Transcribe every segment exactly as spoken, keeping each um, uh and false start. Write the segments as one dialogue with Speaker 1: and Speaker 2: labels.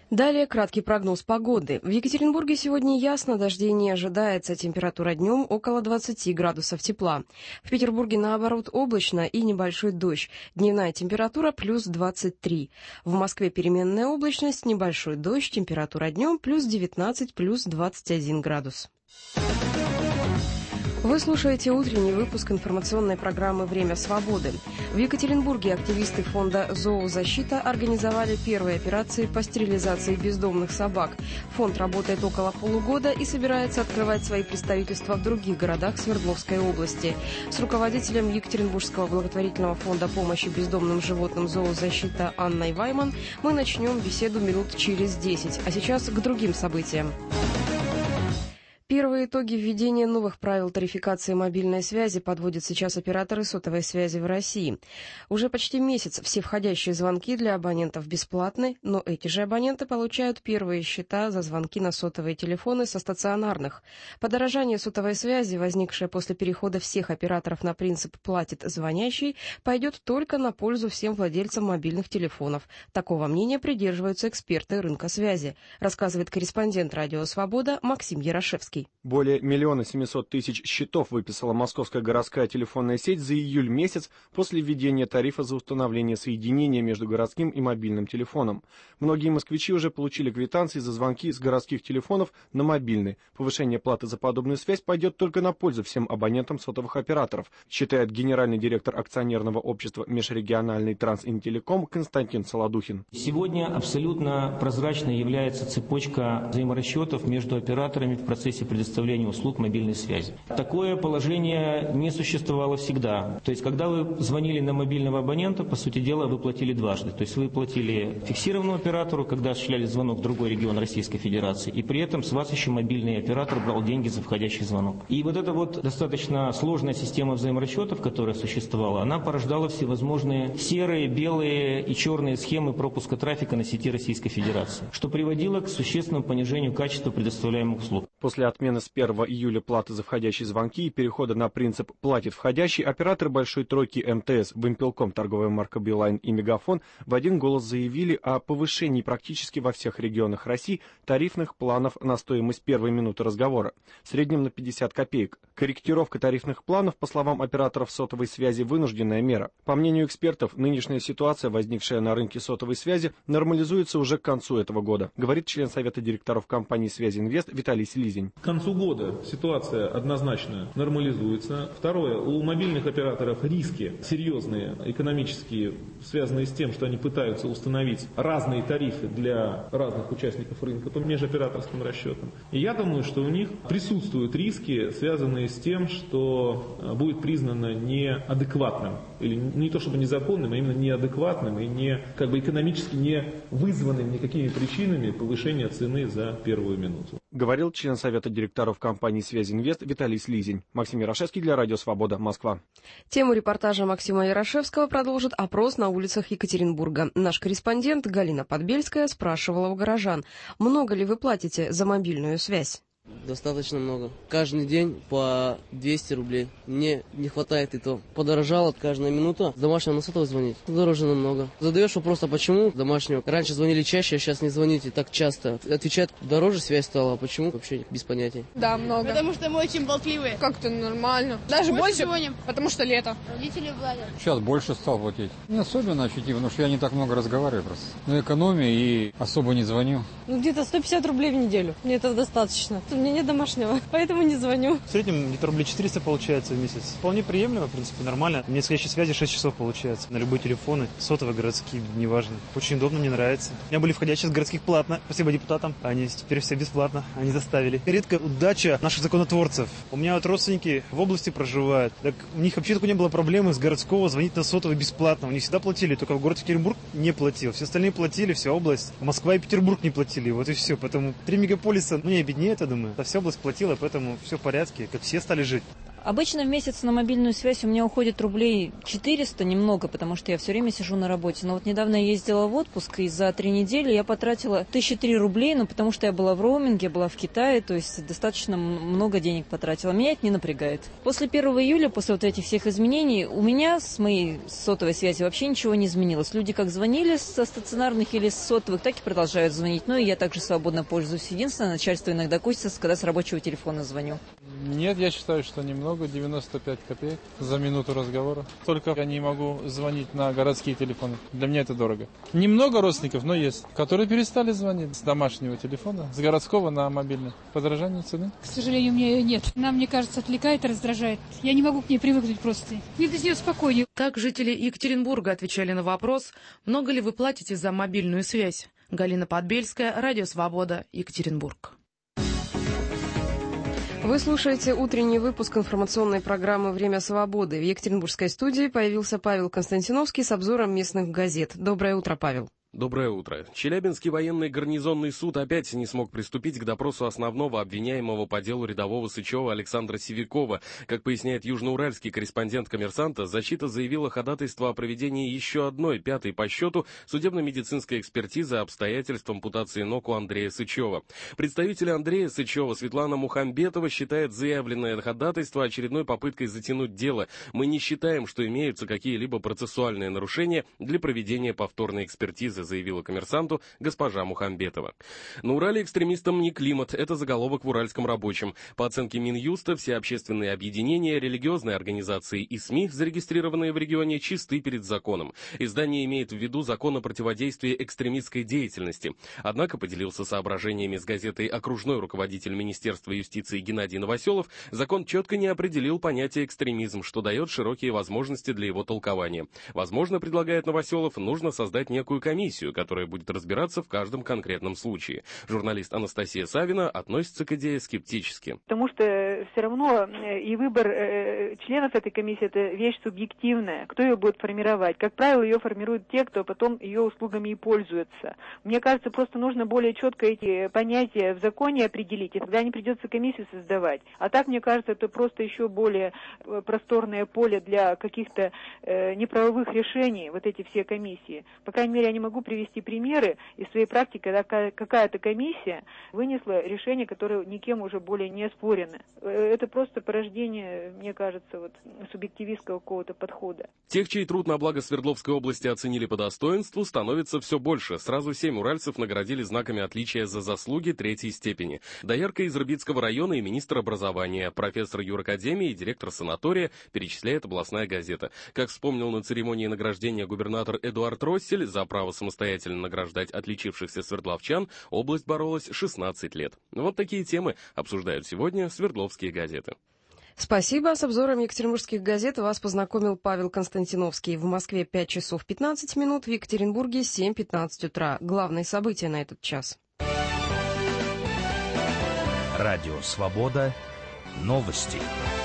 Speaker 1: Далее краткий прогноз погоды. В Екатеринбурге сегодня ясно, дождей не ожидается. Температура днем около двадцати градусов тепла. В Петербурге, наоборот, облачно и небольшой дождь. Дневная температура плюс двадцать три. В Москве переменная облачность, небольшой дождь. Температура днем плюс девятнадцать, плюс двадцать один градус. Вы слушаете утренний выпуск информационной программы «Время свободы». В Екатеринбурге активисты фонда «Зоозащита» организовали первые операции по стерилизации бездомных собак. Фонд работает около полугода и собирается открывать свои представительства в других городах Свердловской области. С руководителем Екатеринбургского благотворительного фонда помощи бездомным животным «Зоозащита» Анной Вайман мы начнем беседу минут через десять. А сейчас к другим событиям. Первые итоги введения новых правил тарификации мобильной связи подводят сейчас операторы сотовой связи в России. Уже почти месяц все входящие звонки для абонентов бесплатны, но эти же абоненты получают первые счета за звонки на сотовые телефоны со стационарных. Подорожание сотовой связи, возникшее после перехода всех операторов на принцип «платит звонящий», пойдет только на пользу всем владельцам мобильных телефонов. Такого мнения придерживаются эксперты рынка связи, рассказывает корреспондент «Радио Свобода» Максим Ярошевский.
Speaker 2: Более миллиона семисот тысяч счетов выписала Московская городская телефонная сеть за июль месяц после введения тарифа за установление соединения между городским и мобильным телефоном. Многие москвичи уже получили квитанции за звонки с городских телефонов на мобильный. Повышение платы за подобную связь пойдет только на пользу всем абонентам сотовых операторов, считает генеральный директор акционерного общества «Межрегиональный Трансинтелеком» Константин Солодухин.
Speaker 3: Сегодня абсолютно прозрачной является цепочка взаиморасчетов между операторами в процессе предоставления услуг мобильной связи. Такое положение не существовало всегда. То есть, когда вы звонили на мобильного абонента, по сути дела, вы платили дважды. То есть, вы платили фиксированному оператору, когда осуществляли звонок в другой регион Российской Федерации, и при этом с вас еще мобильный оператор брал деньги за входящий звонок. И вот эта вот достаточно сложная система взаиморасчетов, которая существовала, она порождала всевозможные серые, белые и черные схемы пропуска трафика на сети Российской Федерации, что приводило к существенному понижению качества предоставляемых услуг.
Speaker 2: После отмены с первого июля платы за входящие звонки и перехода на принцип «платит входящий», операторы большой тройки эм тэ эс, Вимпелком, торговая марка Билайн и Мегафон в один голос заявили о повышении практически во всех регионах России тарифных планов на стоимость первой минуты разговора, в среднем на пятьдесят копеек. Корректировка тарифных планов, по словам операторов сотовой связи, вынужденная мера. По мнению экспертов, нынешняя ситуация, возникшая на рынке сотовой связи, нормализуется уже к концу этого года, говорит член совета директоров компании «Связь Инвест» Виталий Слизень.
Speaker 4: К концу года ситуация однозначно нормализуется. Второе, у мобильных операторов риски серьезные, экономические, связанные с тем, что они пытаются установить разные тарифы для разных участников рынка по межоператорским расчетам. И я думаю, что у них присутствуют риски, связанные с тем, что будет признано неадекватным, или не то чтобы незаконным, а именно неадекватным и не, как бы экономически не вызванным никакими причинами повышения цены за первую минуту.
Speaker 2: Говорил член совета директоров компании «Связь Инвест» Виталий Слизень. Максим Ярошевский для Радио Свобода, Москва.
Speaker 1: Тему репортажа Максима Ярошевского продолжит опрос на улицах Екатеринбурга. Наш корреспондент Галина Подбельская спрашивала у горожан, много ли вы платите за мобильную связь?
Speaker 5: Достаточно много. Каждый день по двести рублей. Мне не хватает и то. Подорожала каждая минута. Домашнего на сотовый звонить дороже намного. Задаешь вопрос, а почему домашнего? Раньше звонили чаще, а сейчас не звоните так часто. Отвечают, дороже связь стала. А почему? Вообще без понятия.
Speaker 6: Да, много.
Speaker 7: Потому что мы очень болтливые.
Speaker 6: Как-то нормально. Даже больше, больше звоним, потому что лето.
Speaker 7: Родители платят.
Speaker 8: Сейчас больше стал платить. Не особенно ощутимо, потому что я не так много разговариваю просто. Но экономия и особо не звоню.
Speaker 9: Ну где-то сто пятьдесят рублей в неделю. Мне это достаточно. У меня нет домашнего, поэтому не звоню.
Speaker 10: В среднем где-то рублей четыреста получается в месяц. Вполне приемлемо, в принципе, нормально. У меня исходящей связи шесть часов получается. На любые телефоны, сотовые, городские, неважно. Очень удобно, мне нравится. У меня были входящие с городских платно. Спасибо депутатам. Они теперь все бесплатно. Они заставили. Редко удача наших законотворцев. У меня вот родственники в области проживают. Так у них вообще такой не было проблемы с городского звонить на сотовый бесплатно. У них всегда платили, только в город Екатеринбург не платил. Все остальные платили, вся область. Москва и Петербург не платили. Вот и все. Поэтому три мегаполиса, ну не обеднее, я думаю. А вся область платила, поэтому все в порядке, как все стали жить.
Speaker 11: Обычно в месяц на мобильную связь у меня уходит рублей четыреста, немного, потому что я все время сижу на работе. Но вот недавно я ездила в отпуск, и за три недели я потратила тысячу три рублей, ну, потому что я была в роуминге, была в Китае, то есть достаточно много денег потратила. Меня это не напрягает. После первого июля, после вот этих всех изменений, у меня с моей сотовой связи вообще ничего не изменилось. Люди как звонили со стационарных или с сотовых, так и продолжают звонить. Ну, и я также свободно пользуюсь. Единственное, начальство иногда косится, когда с рабочего телефона звоню.
Speaker 12: Нет, я считаю, что немного, девяносто пять копеек за минуту разговора. Только я не могу звонить на городские телефоны. Для меня это дорого. Немного родственников, но есть, которые перестали звонить с домашнего телефона, с городского на мобильный. Подорожание цены?
Speaker 13: К сожалению, у меня ее нет. Она, мне кажется, отвлекает и раздражает. Я не могу к ней привыкнуть просто. Мне без нее спокойнее.
Speaker 14: Так жители Екатеринбурга отвечали на вопрос, много ли вы платите за мобильную связь. Галина Подбельская, Радио Свобода, Екатеринбург.
Speaker 1: Вы слушаете утренний выпуск информационной программы «Время свободы». В екатеринбургской студии появился Павел Константиновский с обзором местных газет. Доброе утро, Павел.
Speaker 15: Доброе утро. Челябинский военный гарнизонный суд опять не смог приступить к допросу основного обвиняемого по делу рядового Сычева Александра Сивякова. Как поясняет южноуральский корреспондент «Коммерсанта», защита заявила ходатайство о проведении еще одной, пятой по счету, судебно-медицинской экспертизы обстоятельств ампутации ног у Андрея Сычева. Представитель Андрея Сычева Светлана Мухамбетова считает заявленное ходатайство очередной попыткой затянуть дело. Мы не считаем, что имеются какие-либо процессуальные нарушения для проведения повторной экспертизы, заявила «Коммерсанту» госпожа Мухамбетова. На Урале экстремистам не климат, это заголовок в «Уральском рабочем». По оценке Минюста, все общественные объединения, религиозные организации и СМИ, зарегистрированные в регионе, чисты перед законом. Издание имеет в виду закон о противодействии экстремистской деятельности. Однако поделился соображениями с газетой окружной руководитель Министерства юстиции Геннадий Новоселов. Закон четко не определил понятие экстремизм, что дает широкие возможности для его толкования. Возможно, предлагает Новоселов, нужно создать некую комиссию, которая будет разбираться в каждом конкретном случае. Журналист Анастасия Савина относится к идее скептически.
Speaker 16: Потому что все равно и выбор членов этой комиссии – это вещь субъективная. Кто ее будет формировать? Как правило, ее формируют те, кто потом ее услугами и пользуется. Мне кажется, просто нужно более четко эти понятия в законе определить, и тогда не придется комиссию создавать. А так, мне кажется, это просто еще более просторное поле для каких-то неправовых решений, вот эти все комиссии. По крайней мере, я не могу привести примеры из своей практики, когда какая-то комиссия вынесла решение, которое никем уже более не оспорено. Это просто порождение, мне кажется, вот, субъективистского какого-то подхода.
Speaker 15: Тех, чей труд на благо Свердловской области оценили по достоинству, становится все больше. Сразу семь уральцев наградили знаками отличия за заслуги третьей степени. Доярка из Рыбицкого района и министр образования, профессор юракадемии и директор санатория, перечисляет областная газета. Как вспомнил на церемонии награждения губернатор Эдуард Россель, за право самостоятельно награждать отличившихся свердловчан область боролась шестнадцать лет. Вот такие темы обсуждают сегодня свердловские газеты.
Speaker 1: Спасибо. С обзором екатеринбургских газет вас познакомил Павел Константиновский. В Москве пять часов пятнадцать минут, в Екатеринбурге семь пятнадцать утра. Главные события на этот час.
Speaker 17: Радио «Свобода». Новости.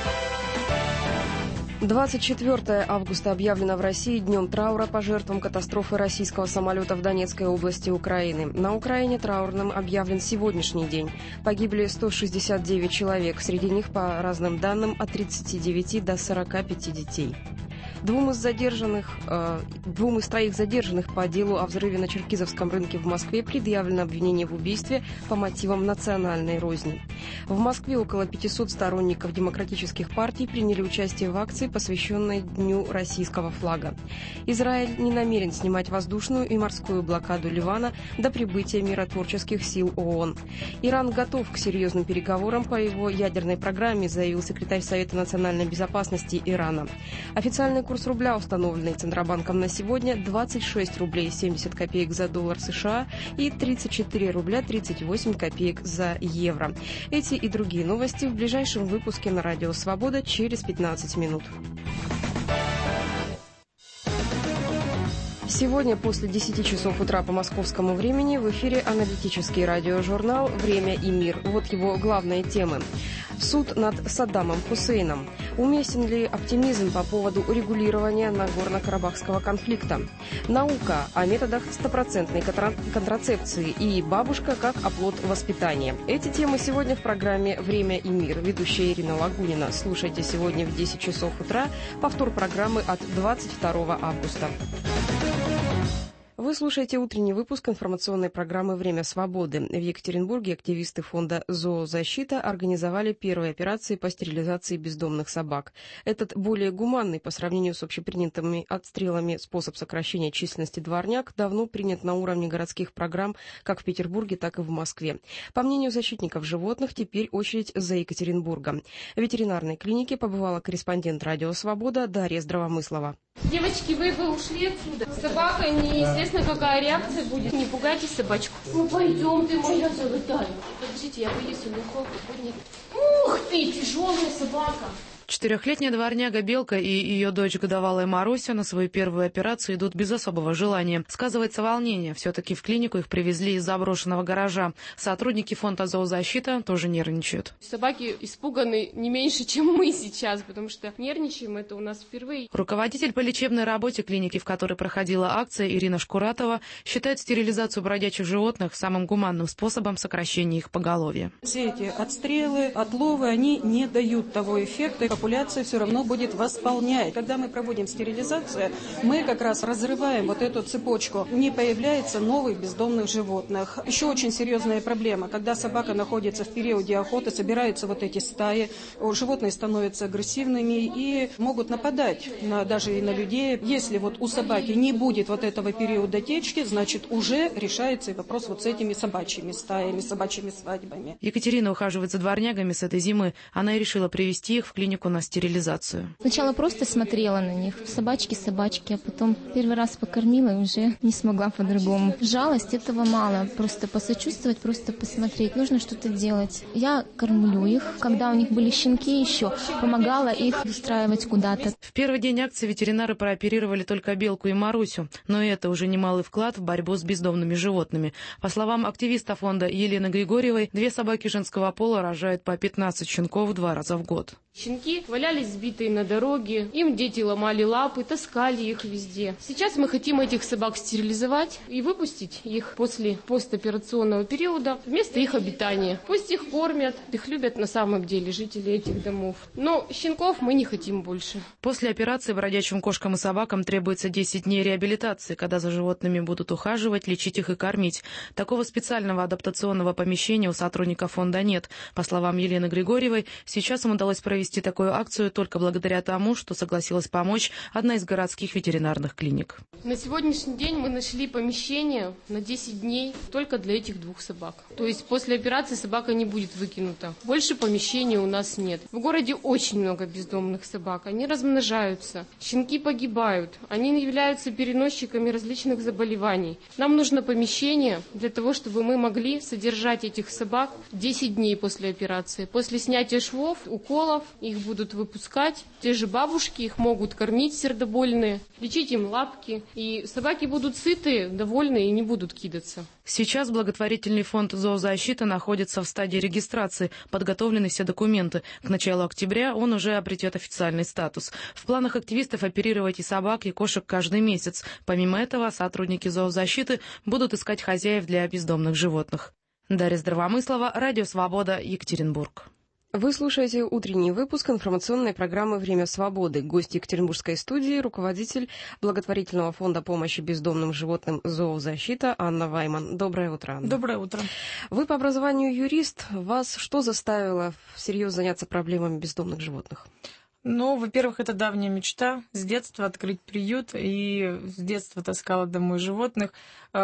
Speaker 1: двадцать четвёртого августа объявлено в России днем траура по жертвам катастрофы российского самолета в Донецкой области Украины. На Украине траурным объявлен сегодняшний день. Погибли сто шестьдесят девять человек, среди них, по разным данным, от тридцати девяти до сорока пяти детей. Двум из задержанных, э, двум из троих задержанных по делу о взрыве на Черкизовском рынке в Москве предъявлено обвинение в убийстве по мотивам национальной розни. В Москве около пятисот сторонников демократических партий приняли участие в акции, посвященной Дню российского флага. Израиль не намерен снимать воздушную и морскую блокаду Ливана до прибытия миротворческих сил ООН. Иран готов к серьезным переговорам по его ядерной программе, заявил секретарь Совета национальной безопасности Ирана. Официальный курс рубля, установленный Центробанком на сегодня, двадцать шесть рублей семьдесят копеек за доллар США и тридцать четыре рубля тридцать восемь копеек за евро. Эти и другие новости в ближайшем выпуске на Радио Свобода через пятнадцать минут. Сегодня после десяти часов утра по московскому времени в эфире аналитический радиожурнал «Время и мир». Вот его главные темы. Суд над Саддамом Хусейном. Уместен ли оптимизм по поводу урегулирования Нагорно-Карабахского конфликта? Наука о методах стопроцентной контрацепции и бабушка как оплот воспитания. Эти темы сегодня в программе «Время и мир». Ведущая Ирина Лагунина. Слушайте сегодня в десять часов утра. Повтор программы от двадцать второго августа. Вы слушаете утренний выпуск информационной программы «Время свободы». В Екатеринбурге активисты фонда «Зоозащита» организовали первые операции по стерилизации бездомных собак. Этот более гуманный по сравнению с общепринятыми отстрелами способ сокращения численности дворняг давно принят на уровне городских программ как в Петербурге, так и в Москве. По мнению защитников животных, теперь очередь за Екатеринбургом. В ветеринарной клинике побывала корреспондент «Радио Свобода» Дарья Здравомыслова.
Speaker 18: Девочки, вы бы ушли отсюда. Собака, неизвестно, какая реакция будет. Не пугайте собачку. Ну, пойдем, ты моя золотая. Подождите, я боюсь, у меня будет. Ух ты, тяжелая собака.
Speaker 14: Четырехлетняя дворняга Белка и ее дочь годовалая Маруся на свою первую операцию идут без особого желания. Сказывается волнение. Все-таки в клинику их привезли из заброшенного гаража. Сотрудники фонда «Зоозащита» тоже нервничают.
Speaker 18: Собаки испуганы не меньше, чем мы сейчас, потому что нервничаем это у нас впервые.
Speaker 14: Руководитель по лечебной работе клиники, в которой проходила акция, Ирина Шкуратова, считает стерилизацию бродячих животных самым гуманным способом сокращения их поголовья.
Speaker 19: Все эти отстрелы, отловы, они не дают того эффекта. Популяция все равно будет восполнять. Когда мы проводим стерилизацию, мы как раз разрываем вот эту цепочку. Не появляется новых бездомных животных. Еще очень серьезная проблема. Когда собака находится в периоде охоты, собираются вот эти стаи, животные становятся агрессивными и могут нападать на, даже и на людей. Если вот у собаки не будет вот этого периода течки, значит уже решается и вопрос вот с этими собачьими стаями, собачьими свадьбами.
Speaker 14: Екатерина ухаживает за дворнягами с этой зимы. Она и решила привезти их в клинику на стерилизацию.
Speaker 20: Сначала просто смотрела на них, собачки, собачки, а потом первый раз покормила и уже не смогла по-другому. Жалость этого мало, просто посочувствовать, просто посмотреть, нужно что-то делать. Я кормлю их, когда у них были щенки еще, помогала их устраивать куда-то.
Speaker 14: В первый день акции ветеринары прооперировали только Белку и Марусю, но это уже немалый вклад в борьбу с бездомными животными. По словам активиста фонда Елены Григорьевой, две собаки женского пола рожают по пятнадцать щенков два раза в год.
Speaker 18: Щенки валялись сбитые на дороге, им дети ломали лапы, таскали их везде. Сейчас мы хотим этих собак стерилизовать и выпустить их после постоперационного периода в место их обитания. Пусть их кормят, их любят на самом деле жители этих домов. Но щенков мы не хотим больше.
Speaker 14: После операции бродячим кошкам и собакам требуется десять дней реабилитации, когда за животными будут ухаживать, лечить их и кормить. Такого специального адаптационного помещения у сотрудников фонда нет. По словам Елены Григорьевой, сейчас им удалось провести Провести такую акцию только благодаря тому, что согласилась помочь одна из городских ветеринарных клиник.
Speaker 18: На сегодняшний день мы нашли помещение на десять дней только для этих двух собак. То есть после операции собака не будет выкинута. Больше помещений у нас нет. В городе очень много бездомных собак. Они размножаются. Щенки погибают. Они являются переносчиками различных заболеваний. Нам нужно помещение для того, чтобы мы могли содержать этих собак десять дней после операции. После снятия швов, уколов, их будут выпускать. Те же бабушки их могут кормить сердобольные, лечить им лапки. И собаки будут сытые, довольные и не будут кидаться.
Speaker 14: Сейчас благотворительный фонд «Зоозащита» находится в стадии регистрации, подготовлены все документы. К началу октября он уже обретет официальный статус. В планах активистов оперировать и собак, и кошек каждый месяц. Помимо этого, сотрудники «Зоозащиты» будут искать хозяев для бездомных животных. Дарья Здравомыслова, Радио Свобода, Екатеринбург.
Speaker 1: Вы слушаете утренний выпуск информационной программы «Время свободы». Гость Екатеринбургской студии, руководитель благотворительного фонда помощи бездомным животным «Зоозащита» Анна Вайман. Доброе утро.
Speaker 21: Доброе утро.
Speaker 1: Вы по образованию юрист. Вас что заставило всерьез заняться проблемами бездомных животных?
Speaker 21: Ну, во-первых, это давняя мечта с детства открыть приют, и с детства таскала домой животных.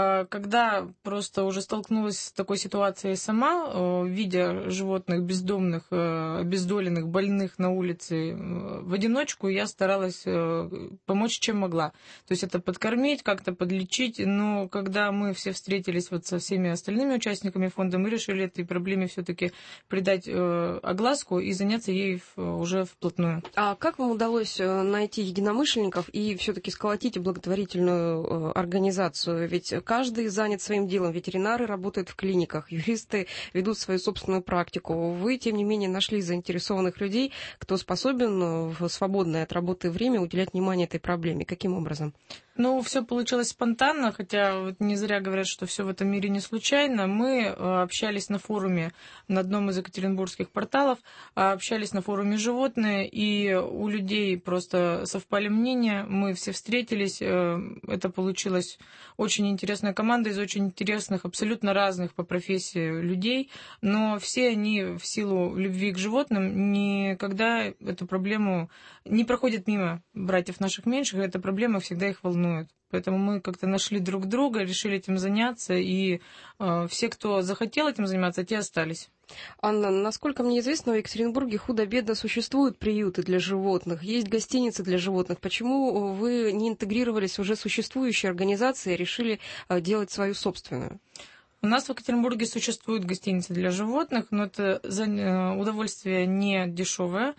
Speaker 21: Когда просто уже столкнулась с такой ситуацией сама, видя животных бездомных, обездоленных, больных на улице в одиночку, я старалась помочь, чем могла. То есть это подкормить, как-то подлечить, но когда мы все встретились вот со всеми остальными участниками фонда, мы решили этой проблеме все-таки придать огласку и заняться ей уже вплотную.
Speaker 1: А как вам удалось найти единомышленников и все-таки сколотить благотворительную организацию? Ведь каждый занят своим делом. Ветеринары работают в клиниках, юристы ведут свою собственную практику. Вы, тем не менее, нашли заинтересованных людей, кто способен в свободное от работы время уделять внимание этой проблеме. Каким образом?
Speaker 21: Ну, все получилось спонтанно, хотя вот не зря говорят, что все в этом мире не случайно. Мы общались на форуме, на одном из екатеринбургских порталов, общались на форуме «Животные», и у людей просто совпали мнения, мы все встретились, это получилась очень интересная команда из очень интересных, абсолютно разных по профессии людей, но все они в силу любви к животным никогда эту проблему не проходят мимо братьев наших меньших, эта проблема всегда их волнует. Поэтому мы как-то нашли друг друга, решили этим заняться, и э, все, кто захотел этим заниматься, те остались.
Speaker 1: Анна, насколько мне известно, в Екатеринбурге худо-бедно существуют приюты для животных, есть гостиницы для животных. Почему вы не интегрировались в уже существующие организации, а решили э, делать свою собственную?
Speaker 21: У нас в Екатеринбурге существуют гостиницы для животных, но это удовольствие не дешевое.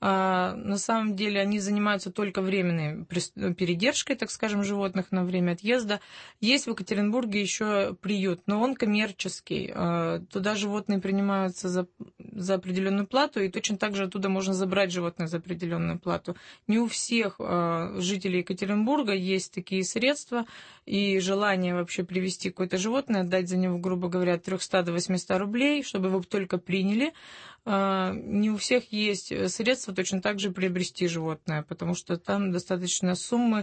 Speaker 21: На самом деле они занимаются только временной передержкой, так скажем, животных на время отъезда. Есть в Екатеринбурге еще приют, но он коммерческий. Туда животные принимаются за, за определенную плату, и точно так же оттуда можно забрать животное за определенную плату. Не у всех жителей Екатеринбурга есть такие средства и желание вообще привезти какое-то животное, отдать за него, грубо говоря, от трёхсот до восьмисот рублей, чтобы его только приняли. Не у всех есть средства точно так же приобрести животное, потому что там достаточно суммы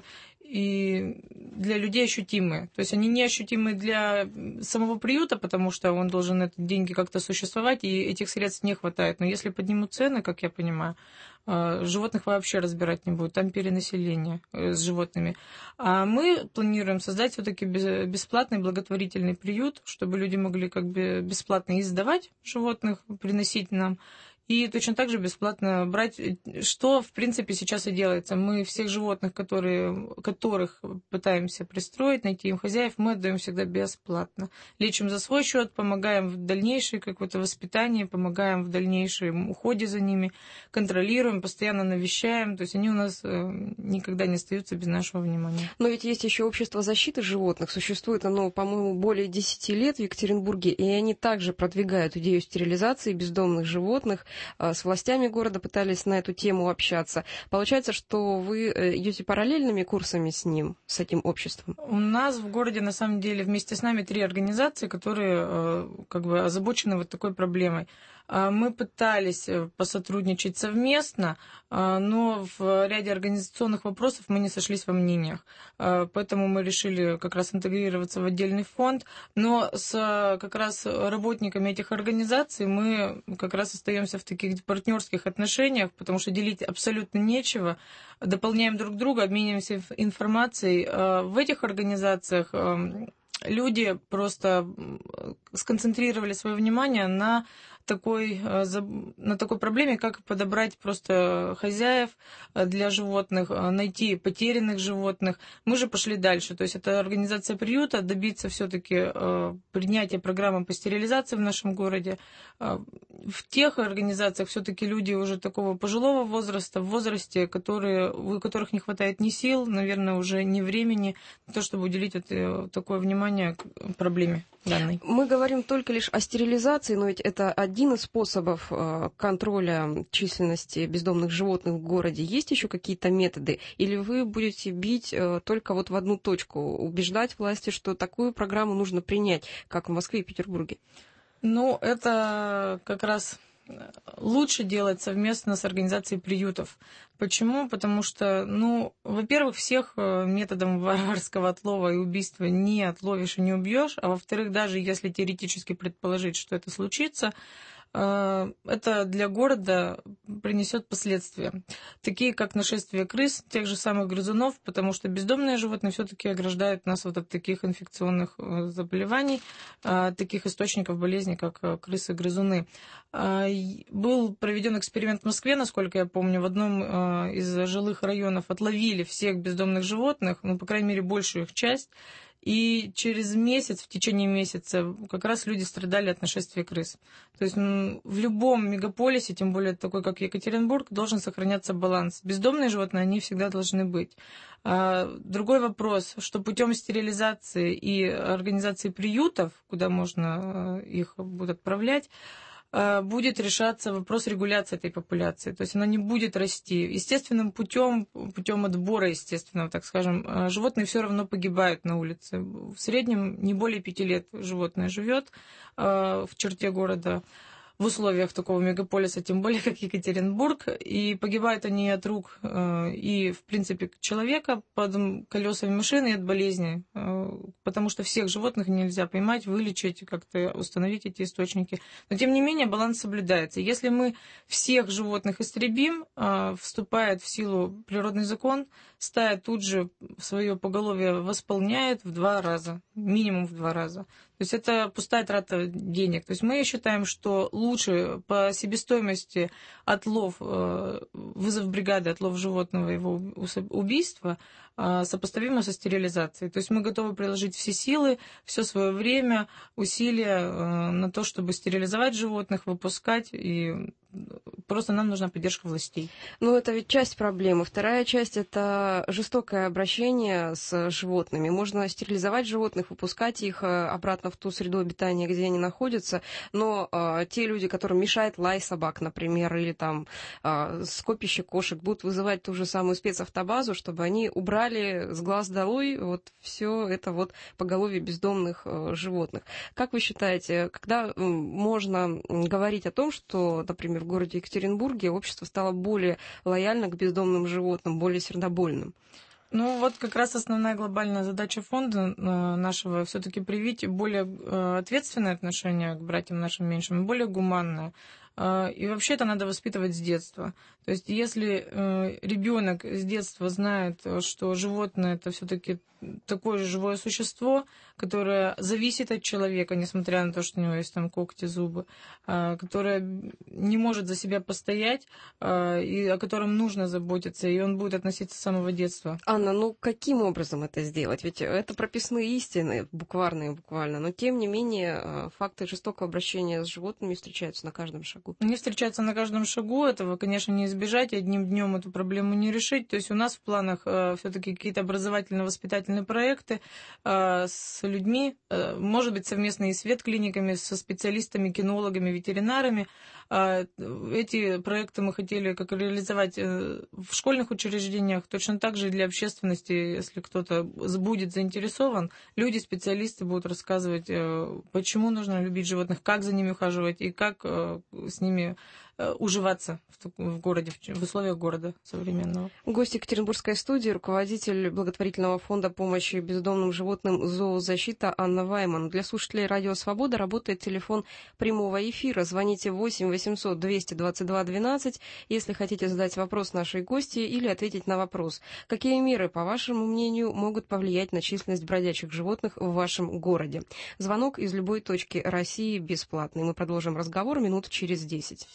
Speaker 21: и для людей ощутимые. То есть они не ощутимы для самого приюта, потому что он должен эти деньги как-то существовать, и этих средств не хватает. Но если поднимут цены, как я понимаю, животных вообще разбирать не будут, там перенаселение с животными. А мы планируем создать все-таки бесплатный благотворительный приют, чтобы люди могли как бы бесплатно издавать животных, приносить нам, и точно так же бесплатно брать, что, в принципе, сейчас и делается. Мы всех животных, которые, которых пытаемся пристроить, найти им хозяев, мы отдаем всегда бесплатно. Лечим за свой счет, помогаем в дальнейшем какое-то воспитании, помогаем в дальнейшем уходе за ними, контролируем, постоянно навещаем. То есть они у нас никогда не остаются без нашего внимания.
Speaker 1: Но ведь есть еще общество защиты животных. Существует оно, по-моему, более десяти лет в Екатеринбурге, и они также продвигают идею стерилизации бездомных животных. С властями города пытались на эту тему общаться. Получается, что вы идете параллельными курсами с ним, с этим обществом?
Speaker 21: У нас в городе, на самом деле, вместе с нами три организации, которые как бы озабочены вот такой проблемой. Мы пытались посотрудничать совместно, но в ряде организационных вопросов мы не сошлись во мнениях. Поэтому мы решили как раз интегрироваться в отдельный фонд. Но с как раз работниками этих организаций мы как раз остаемся в таких партнерских отношениях, потому что делить абсолютно нечего. Дополняем друг друга, обмениваемся информацией. В этих организациях люди просто сконцентрировали свое внимание на такой, на такой проблеме, как подобрать просто хозяев для животных, найти потерянных животных. Мы же пошли дальше. То есть это организация приюта, добиться все-таки принятия программы по стерилизации в нашем городе. В тех организациях все-таки люди уже такого пожилого возраста, в возрасте, которые, у которых не хватает ни сил, наверное, уже ни времени на то, чтобы уделить это, такое внимание к проблеме данной.
Speaker 1: Мы говорим только лишь о стерилизации, но ведь это один из способов контроля численности бездомных животных в городе. Есть еще какие-то методы? Или вы будете бить только вот в одну точку, убеждать власти, что такую программу нужно принять, как в Москве и Петербурге?
Speaker 21: Ну, это как раз лучше делать совместно с организацией приютов. Почему? Потому что, ну, во-первых, всех методом варварского отлова и убийства не отловишь и не убьешь, а во-вторых, даже если теоретически предположить, что это случится, это для города принесет последствия, такие как нашествие крыс, тех же самых грызунов, потому что бездомные животные все-таки ограждают нас вот от таких инфекционных заболеваний, таких источников болезней, как крысы-грызуны. Был проведен эксперимент в Москве, насколько я помню, в одном из жилых районов отловили всех бездомных животных, ну, по крайней мере, большую их часть, И через месяц, в течение месяца, как раз люди страдали от нашествия крыс. То есть в любом мегаполисе, тем более такой, как Екатеринбург, должен сохраняться баланс. Бездомные животные, они всегда должны быть. А другой вопрос, что путем стерилизации и организации приютов, куда можно их будут отправлять, будет решаться вопрос регуляции этой популяции. То есть она не будет расти. Естественным путем, путем отбора естественного, так скажем, животные все равно погибают на улице. В среднем не более пяти лет животное живет в черте города, в условиях такого мегаполиса, тем более как Екатеринбург, и погибают они от рук и, в принципе, человека под колесами машины и от болезни, потому что всех животных нельзя поймать, вылечить, как-то установить эти источники. Но, тем не менее, баланс соблюдается. Если мы всех животных истребим, вступает в силу природный закон, стая тут же свое поголовье восполняет в два раза, минимум в два раза. То есть это пустая трата денег. То есть мы считаем, что лучше по себестоимости отлов, вызов бригады, отлов животного, его убийства, сопоставимо со стерилизацией. То есть мы готовы приложить все силы, все свое время, усилия на то, чтобы стерилизовать животных, выпускать, и просто нам нужна поддержка властей.
Speaker 1: Ну, это ведь часть проблемы. Вторая часть – это жестокое обращение с животными. Можно стерилизовать животных, выпускать их обратно в ту среду обитания, где они находятся, но э, те люди, которым мешает лай собак, например, или там э, скопище кошек, будут вызывать ту же самую спецавтобазу, чтобы они убрали с глаз долой вот все это вот поголовье бездомных э, животных. Как вы считаете, когда э, можно говорить о том, что, например, в городе Екатеринбурге общество стало более лояльно к бездомным животным, более сердобольным?
Speaker 21: Ну вот как раз основная глобальная задача фонда нашего все-таки привить более ответственное отношение к братьям нашим меньшим, более гуманное. И вообще это надо воспитывать с детства. То есть если ребенок с детства знает, что животное это все-таки такое же живое существо, которое зависит от человека, несмотря на то, что у него есть там когти, зубы, которое не может за себя постоять, и о котором нужно заботиться, и он будет относиться с самого детства.
Speaker 1: Анна, ну каким образом это сделать? Ведь это прописные истины, букварные буквально, но тем не менее факты жестокого обращения с животными встречаются на каждом шагу.
Speaker 21: Они встречаются на каждом шагу, этого, конечно, не избежать, и одним днем эту проблему не решить. То есть у нас в планах все-таки какие-то образовательно-воспитательные проекты с людьми, может быть, совместные с ветклиниками, со специалистами, кинологами, ветеринарами. Эти проекты мы хотели как реализовать в школьных учреждениях, точно так же и для общественности, если кто-то будет заинтересован, люди, специалисты будут рассказывать, почему нужно любить животных, как за ними ухаживать и как с ними уживаться в городе, в условиях города современного.
Speaker 1: Гость Екатеринбургской студии, руководитель благотворительного фонда помощи бездомным животным «Зоозащита» Анна Вайман. Для слушателей «Радио Свобода» работает телефон прямого эфира. Звоните восемь восемьсот двести двадцать два двенадцать, если хотите задать вопрос нашей гости или ответить на вопрос. Какие меры, по вашему мнению, могут повлиять на численность бродячих животных в вашем городе? Звонок из любой точки России бесплатный. Мы продолжим разговор минут через десять.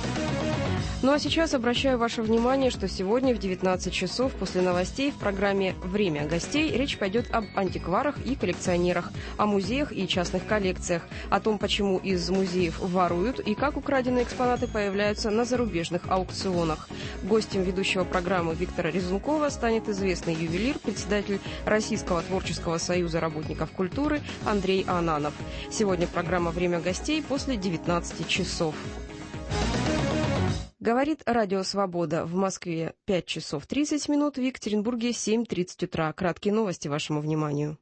Speaker 1: Ну а сейчас обращаю ваше внимание, что сегодня в девятнадцать часов после новостей в программе «Время гостей» речь пойдет об антикварах и коллекционерах, о музеях и частных коллекциях, о том, почему из музеев воруют и как украденные экспонаты появляются на зарубежных аукционах. Гостем ведущего программы Виктора Резункова станет известный ювелир, председатель Российского творческого союза работников культуры Андрей Ананов. Сегодня программа «Время гостей» после девятнадцати часов. Говорит Радио Свобода. В Москве пять часов тридцать минут, в Екатеринбурге семь тридцать утра. Краткие новости вашему вниманию.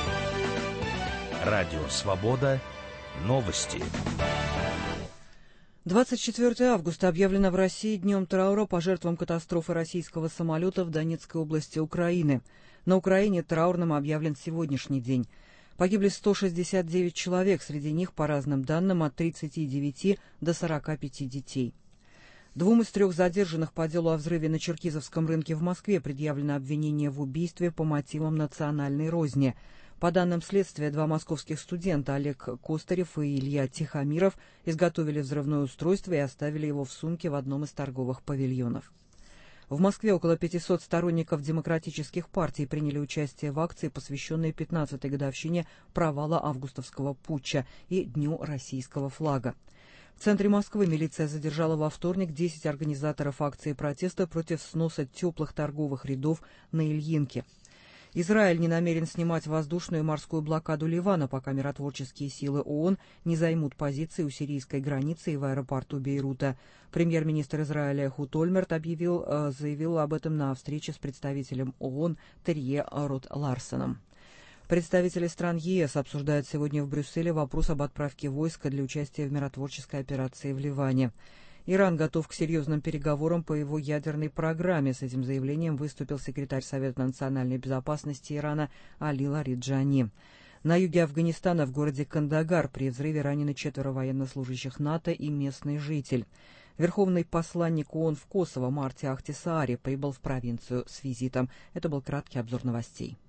Speaker 17: Радио Свобода. Новости.
Speaker 3: двадцать четвёртого августа объявлено в России днем траура по жертвам катастрофы российского самолета в Донецкой области Украины. На Украине траурным объявлен сегодняшний день. Погибли сто шестьдесят девять человек, среди них, по разным данным, от тридцати девяти до сорока пяти детей. Двум из трех задержанных по делу о взрыве на Черкизовском рынке в Москве предъявлено обвинение в убийстве по мотивам национальной розни. По данным следствия, два московских студента, Олег Костарев и Илья Тихомиров, изготовили взрывное устройство и оставили его в сумке в одном из торговых павильонов. В Москве около пятисот сторонников демократических партий приняли участие в акции, посвященной пятнадцатой годовщине провала августовского путча и Дню российского флага. В центре Москвы милиция задержала во вторник десять организаторов акции протеста против сноса теплых торговых рядов на Ильинке. Израиль не намерен снимать воздушную и морскую блокаду Ливана, пока миротворческие силы ООН не займут позиции у сирийской границы и в аэропорту Бейрута. Премьер-министр Израиля Эхуд Ольмерт объявил, заявил об этом на встрече с представителем ООН Терье Рот Ларсеном. Представители стран ЕС обсуждают сегодня в Брюсселе вопрос об отправке войска для участия в миротворческой операции в Ливане. Иран готов к серьезным переговорам по его ядерной программе. С этим заявлением выступил секретарь Совета национальной безопасности Ирана Али Лариджани. На юге Афганистана в городе Кандагар при взрыве ранены четверо военнослужащих НАТО и местный житель. Верховный посланник ООН в Косово Марти Ахтисаари прибыл в провинцию с визитом. Это был краткий обзор новостей.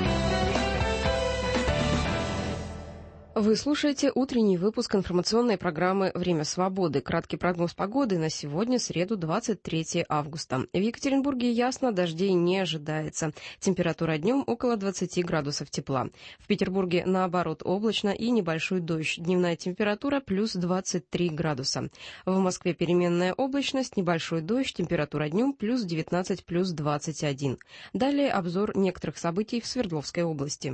Speaker 1: Вы слушаете утренний выпуск информационной программы «Время свободы». Краткий прогноз погоды на сегодня, среду, двадцать третьего августа. В Екатеринбурге ясно, дождей не ожидается. Температура днем около двадцати градусов тепла. В Петербурге, наоборот, облачно и небольшой дождь. Дневная температура плюс двадцать три градуса. В Москве переменная облачность, небольшой дождь, температура днем плюс девятнадцать, плюс двадцать один. Далее обзор некоторых событий в Свердловской области.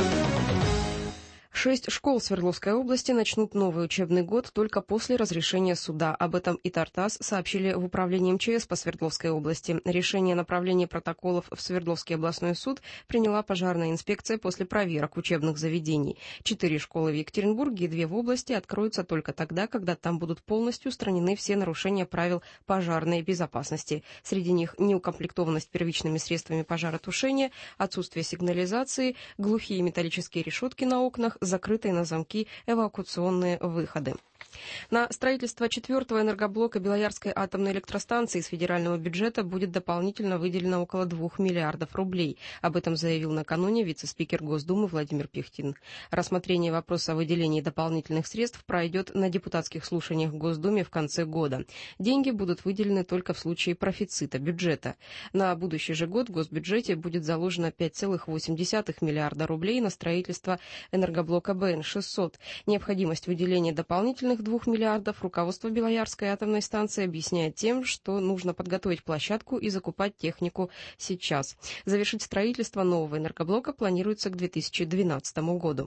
Speaker 1: Шесть школ Свердловской области начнут новый учебный год только после разрешения суда. Об этом и Тартас сообщили в управлении МЧС по Свердловской области. Решение о направлении протоколов в Свердловский областной суд приняла пожарная инспекция после проверок учебных заведений. Четыре школы в Екатеринбурге и две в области откроются только тогда, когда там будут полностью устранены все нарушения правил пожарной безопасности. Среди них неукомплектованность первичными средствами пожаротушения, отсутствие сигнализации, глухие металлические решетки на окнах, закрытые на замки эвакуационные выходы. На строительство четвертого энергоблока Белоярской атомной электростанции из федерального бюджета будет дополнительно выделено около двух миллиардов рублей. Об этом заявил накануне вице-спикер Госдумы Владимир Пихтин. Рассмотрение вопроса о выделении дополнительных средств пройдет на депутатских слушаниях в Госдуме в конце года. Деньги будут выделены только в случае профицита бюджета. На будущий же год в госбюджете будет заложено пять целых восемь десятых миллиарда рублей на строительство энергоблока Бэ Эн шестьсот. Необходимость выделения дополнительных двух миллиардов руководство Белоярской атомной станции объясняет тем, что нужно подготовить площадку и закупать технику сейчас. Завершить строительство нового энергоблока планируется к две тысячи двенадцатому году.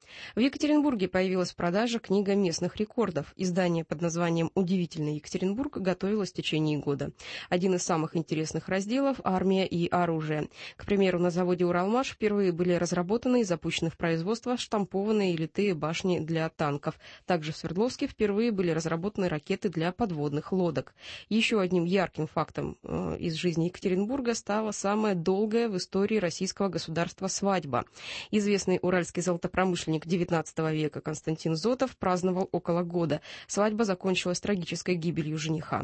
Speaker 1: В Екатеринбурге появилась в продаже книга местных рекордов. Издание под названием «Удивительный Екатеринбург» готовилось в течение года. Один из самых интересных разделов – «Армия и оружие». К примеру, на заводе «Уралмаш» впервые были разработаны и запущены в производство штампованные литые башни для танков. Также в Свердловске впервые были разработаны ракеты для подводных лодок. Еще одним ярким фактом э, из жизни Екатеринбурга стала самая долгая в истории российского государства свадьба. Известный уральский золотопромышленник девятнадцатого века Константин Зотов праздновал около года. Свадьба закончилась трагической гибелью жениха.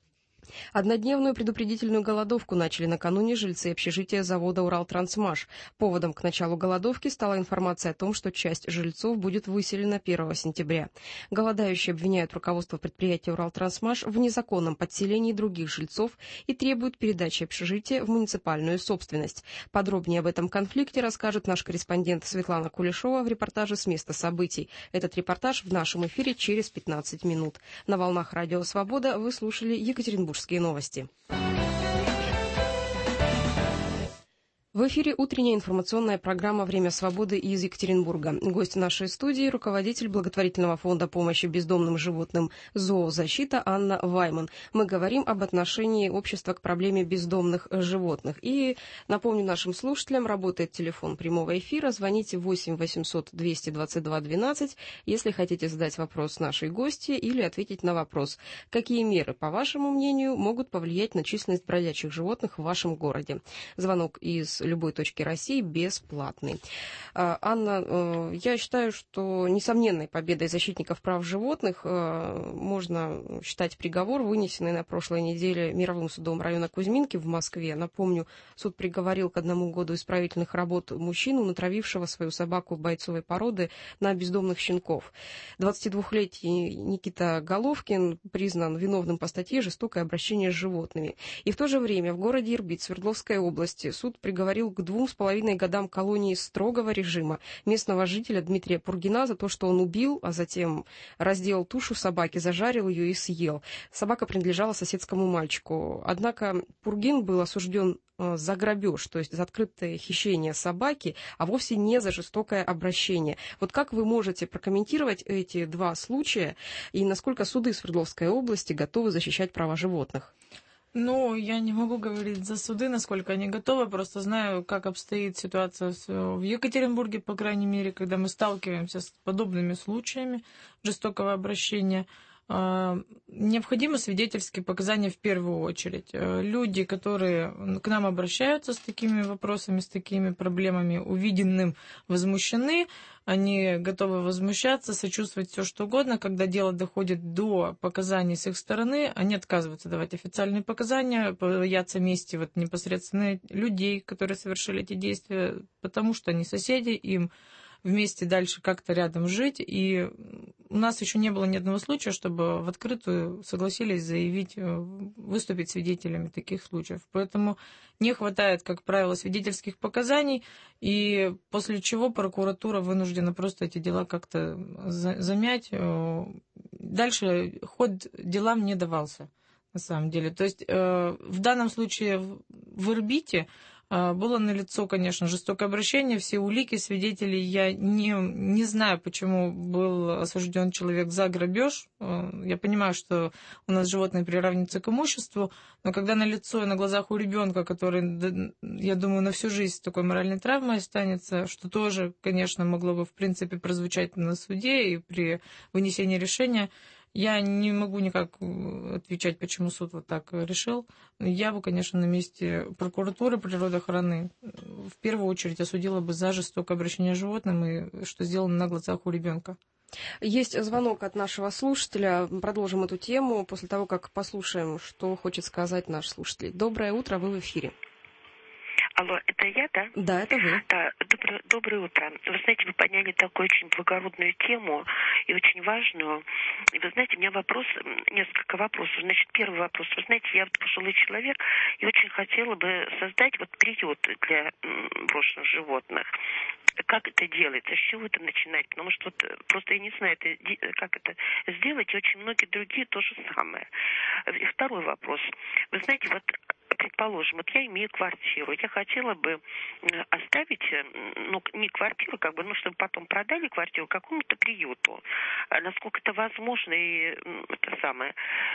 Speaker 1: Однодневную предупредительную голодовку начали накануне жильцы общежития завода «Уралтрансмаш». Поводом к началу голодовки стала информация о том, что часть жильцов будет выселена первого сентября. Голодающие обвиняют руководство предприятия «Уралтрансмаш» в незаконном подселении других жильцов и требуют передачи общежития в муниципальную собственность. Подробнее об этом конфликте расскажет наш корреспондент Светлана Кулешова в репортаже с места событий. Этот репортаж в нашем эфире через пятнадцать минут. На волнах Радио Свобода вы слушали Екатеринбургские новости. В эфире утренняя информационная программа «Время свободы» из Екатеринбурга. Гость нашей студии – руководитель благотворительного фонда помощи бездомным животным «Зоозащита» Анна Вайман. Мы говорим об отношении общества к проблеме бездомных животных. И напомню нашим слушателям, работает телефон прямого эфира. Звоните восемь восемьсот двести двадцать два двенадцать, если хотите задать вопрос нашей гости или ответить на вопрос, какие меры, по вашему мнению, могут повлиять на численность бродячих животных в вашем городе. Звонок из из любой точки России бесплатный. Анна, я считаю, что несомненной победой защитников прав животных можно считать приговор, вынесенный на прошлой неделе мировым судом района Кузьминки в Москве. Напомню, суд приговорил к одному году исправительных работ мужчину, натравившего свою собаку бойцовой породы на бездомных щенков. двадцатидвухлетний Никита Головкин признан виновным по статье «Жестокое обращение с животными». И в то же время в городе Ирбит Свердловской области суд приговорил к двум с половиной годам колонии строгого режима местного жителя Дмитрия Пургина за то, что он убил, а затем разделал тушу собаки, зажарил ее и съел. Собака принадлежала соседскому мальчику. Однако Пургин был осужден за грабеж, то есть за открытое хищение собаки, а вовсе не за жестокое обращение. Вот как вы можете прокомментировать эти два случая и насколько суды Свердловской области готовы защищать права животных?
Speaker 21: Ну, я не могу говорить за суды, насколько они готовы, просто знаю, как обстоит ситуация в Екатеринбурге, по крайней мере, когда мы сталкиваемся с подобными случаями жестокого обращения. Необходимы свидетельские показания в первую очередь. Люди, которые к нам обращаются с такими вопросами, с такими проблемами, увиденным, возмущены, они готовы возмущаться, сочувствовать все что угодно. Когда дело доходит до показаний с их стороны, они отказываются давать официальные показания, боятся мести вот непосредственно людей, которые совершили эти действия, потому что они соседи, им вместе дальше как-то рядом жить. И у нас еще не было ни одного случая, чтобы в открытую согласились заявить, выступить свидетелями таких случаев. Поэтому не хватает, как правило, свидетельских показаний, и после чего прокуратура вынуждена просто эти дела как-то замять. Дальше ход делам не давался, на самом деле. То есть в данном случае в Ирбите было налицо, конечно, жестокое обращение, все улики, свидетели. Я не, не знаю, почему был осужден человек за грабеж. Я понимаю, что у нас животные приравниваются к имуществу, но когда налицо и на глазах у ребенка, который, я думаю, на всю жизнь с такой моральной травмой останется, что тоже, конечно, могло бы, в принципе, прозвучать на суде и при вынесении решения, я не могу никак отвечать, почему суд вот так решил. Я бы, конечно, на месте прокуратуры природоохраны в первую очередь осудила бы за жестокое обращение с животным и что сделано на глазах у ребенка.
Speaker 1: Есть звонок от нашего слушателя. Продолжим эту тему после того, как послушаем, что хочет сказать наш слушатель. Доброе утро, вы в эфире.
Speaker 4: Алло, это я, да?
Speaker 1: Да, это вы.
Speaker 4: Да, доброе, доброе утро. Вы знаете, вы подняли такую очень благородную тему и очень важную. И вы знаете, у меня вопрос, несколько вопросов. Значит, первый вопрос. Вы знаете, я вот пожилой человек и очень хотела бы создать вот приют для брошенных животных. Как это делается, с чего это начинать? Потому что вот просто я не знаю, это, как это сделать, и очень многие другие то же самое. И второй вопрос. Вы знаете, вот предположим, вот я имею квартиру, я хотела бы оставить, ну, не квартиру, как бы, ну, чтобы потом продали квартиру какому-то приюту, насколько это возможно, и это самое.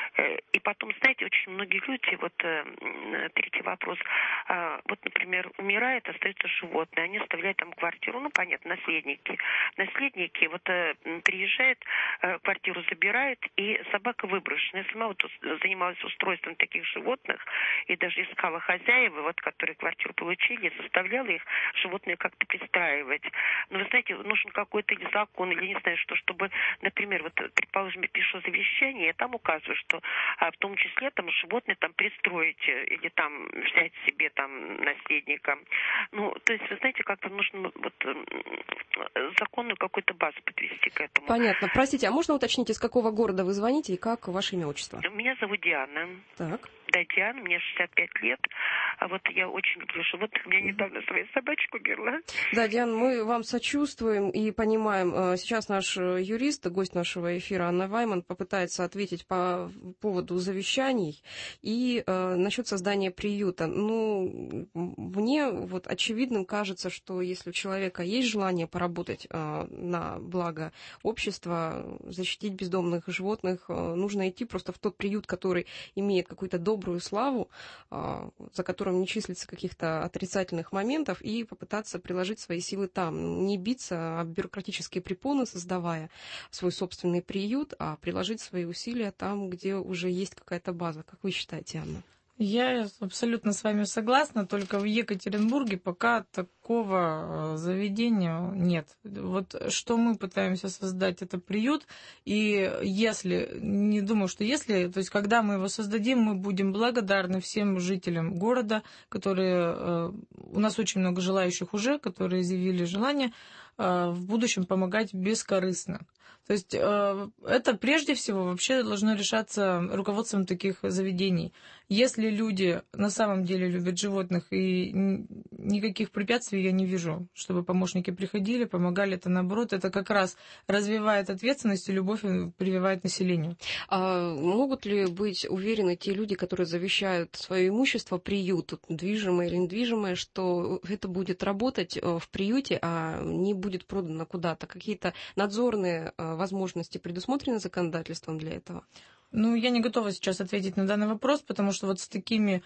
Speaker 4: И потом, знаете, очень многие люди, вот третий вопрос, вот, например, умирает, остается животное, они оставляют там квартиру, ну, понятно, наследники. Наследники вот приезжают, квартиру забирают, и собака выброшена. Я сама вот занималась устройством таких животных, и даже искала хозяева, вот, которые квартиру получили, заставляла их животные как-то пристраивать. Но, вы знаете, нужен какой-то или закон, или не знаю что, чтобы, например, вот, предположим, я пишу завещание, я там указываю, что а, в том числе там животное там пристроить или там взять себе там наследника. Ну, то есть, вы знаете, как-то нужно вот законную какую-то базу подвести к этому.
Speaker 1: Понятно. Простите, а можно уточнить, из какого города вы звоните и как ваше имя, отчество?
Speaker 4: Меня зовут Диана.
Speaker 1: Так.
Speaker 4: Да, Диана, мне шестьдесят пять лет. А вот я очень люблю животных. Мне недавно свою собачку умерла.
Speaker 1: Да, Диана, мы вам сочувствуем и понимаем. Сейчас наш юрист, гость нашего эфира Анна Вайман, попытается ответить по поводу завещаний и э, насчет создания приюта. Ну, мне вот очевидным кажется, что если у человека есть желание поработать э, на благо общества, защитить бездомных животных, э, нужно идти просто в тот приют, который имеет какую-то добрую славу, э, за которым не числится каких-то отрицательных моментов, и попытаться приложить свои силы там. Не биться об бюрократические препоны, создавая свой собственный приют, а приложить свои усилия там, где уже есть какая-то база. Как вы считаете, Анна?
Speaker 21: Я абсолютно с вами согласна, только в Екатеринбурге пока такого заведения нет. Вот что мы пытаемся создать, это приют, и если, не думаю, что если, то есть когда мы его создадим, мы будем благодарны всем жителям города, которые, у нас очень много желающих уже, которые изъявили желание в будущем помогать бескорыстно. То есть это прежде всего вообще должно решаться руководством таких заведений. Если люди на самом деле любят животных, и никаких препятствий я не вижу, чтобы помощники приходили, помогали, это наоборот, это как раз развивает ответственность и любовь прививает населению.
Speaker 1: А могут ли быть уверены те люди, которые завещают свое имущество приюту, движимое или недвижимое, что это будет работать в приюте, а не будет продано куда-то? Какие-то надзорные возможности предусмотрены законодательством для этого?
Speaker 21: Ну, я не готова сейчас ответить на данный вопрос, потому что вот с такими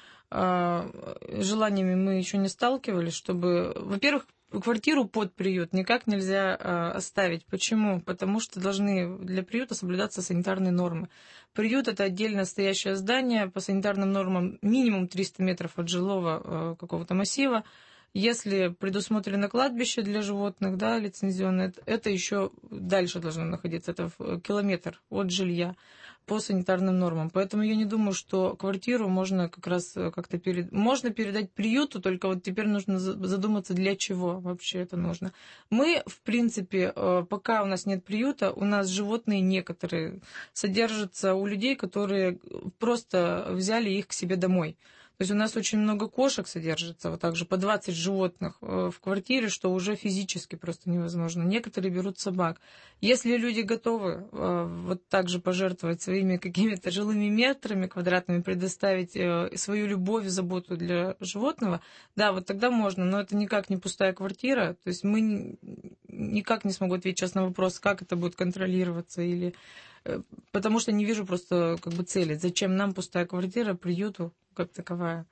Speaker 21: э, желаниями мы еще не сталкивались, чтобы, во-первых, квартиру под приют никак нельзя э, оставить. Почему? Потому что должны для приюта соблюдаться санитарные нормы. Приют – это отдельно стоящее здание по санитарным нормам минимум триста метров от жилого э, какого-то массива. Если предусмотрено кладбище для животных, да, лицензионное, это еще дальше должно находиться, это в километр от жилья по санитарным нормам. Поэтому я не думаю, что квартиру можно как раз как-то перед... можно передать приюту, только вот теперь нужно задуматься, для чего вообще это нужно. Мы, в принципе, пока у нас нет приюта, у нас животные некоторые содержатся у людей, которые просто взяли их к себе домой. То есть у нас очень много кошек содержится, вот так же по двадцать животных в квартире, что уже физически просто невозможно. Некоторые берут собак. Если люди готовы вот так же пожертвовать своими какими-то жилыми метрами квадратными, предоставить свою любовь и заботу для животного, да, вот тогда можно, но это никак не пустая квартира. То есть мы никак не смогу ответить сейчас на вопрос, как это будет контролироваться, или... потому что не вижу просто как бы цели. Зачем нам пустая квартира приюту как таковая?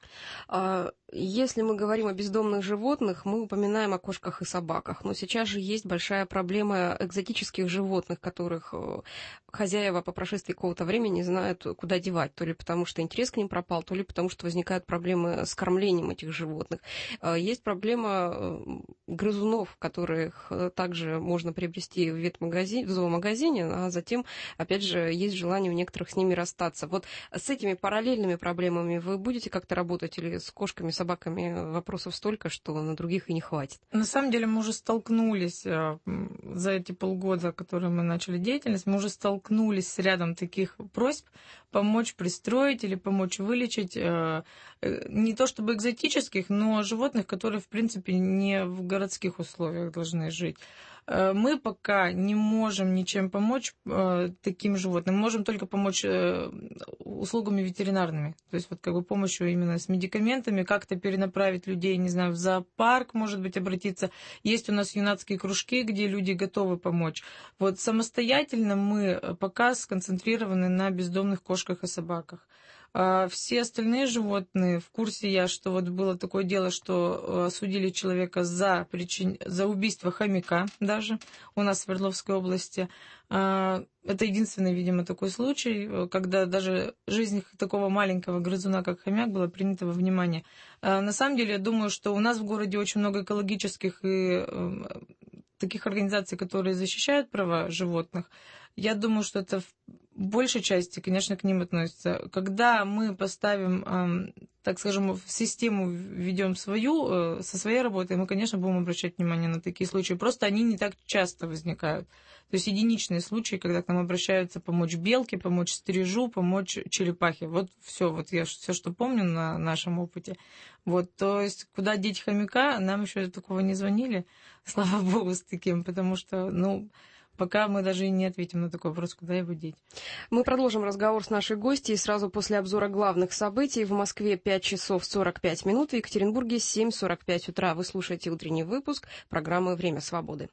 Speaker 1: Если мы говорим о бездомных животных, мы упоминаем о кошках и собаках. Но сейчас же есть большая проблема экзотических животных, которых хозяева по прошествии какого-то времени не знают, куда девать. То ли потому, что интерес к ним пропал, то ли потому, что возникают проблемы с кормлением этих животных. Есть проблема грызунов, которых также можно приобрести в ветмагазине, в зоомагазине, а затем, опять же, есть желание у некоторых с ними расстаться. Вот с этими параллельными проблемами вы будете как-то работать, или с кошками, собаками вопросов столько, что на других и не хватит?
Speaker 21: На самом деле мы уже столкнулись за эти полгода, которые мы начали деятельность, мы уже столкнулись с рядом таких просьб помочь пристроить или помочь вылечить не то чтобы экзотических, но животных, которые, в принципе, не в городских условиях должны жить. Мы пока не можем ничем помочь э, таким животным. Мы можем только помочь э, услугами ветеринарными. То есть вот как бы помощью именно с медикаментами, как-то перенаправить людей, не знаю, в зоопарк, может быть, обратиться. Есть у нас юнацкие кружки, где люди готовы помочь. Вот самостоятельно мы пока сконцентрированы на бездомных кошках и собаках. А все остальные животные, в курсе я, что вот было такое дело, что осудили человека за, причин... за убийство хомяка даже у нас в Свердловской области. Это единственный, видимо, такой случай, когда даже жизнь такого маленького грызуна, как хомяк, была принята во внимание. На самом деле, я думаю, что у нас в городе очень много экологических и таких организаций, которые защищают права животных. Я думаю, что это в большей части, конечно, к ним относится. Когда мы поставим, так скажем, в систему введем свою, со своей работой, мы, конечно, будем обращать внимание на такие случаи. Просто они не так часто возникают. То есть единичные случаи, когда к нам обращаются помочь белке, помочь стрижу, помочь черепахе. Вот все, вот я все, что помню на нашем опыте. Вот, то есть куда деть хомяка, нам еще такого не звонили, слава богу, с таким, потому что, ну... Пока мы даже и не ответим на такой вопрос, куда его деть.
Speaker 1: Мы продолжим разговор с нашей гостьей сразу после обзора главных событий. В Москве пять часов сорок пять минут, в Екатеринбурге семь сорок пять утра. Вы слушаете утренний выпуск программы «Время свободы».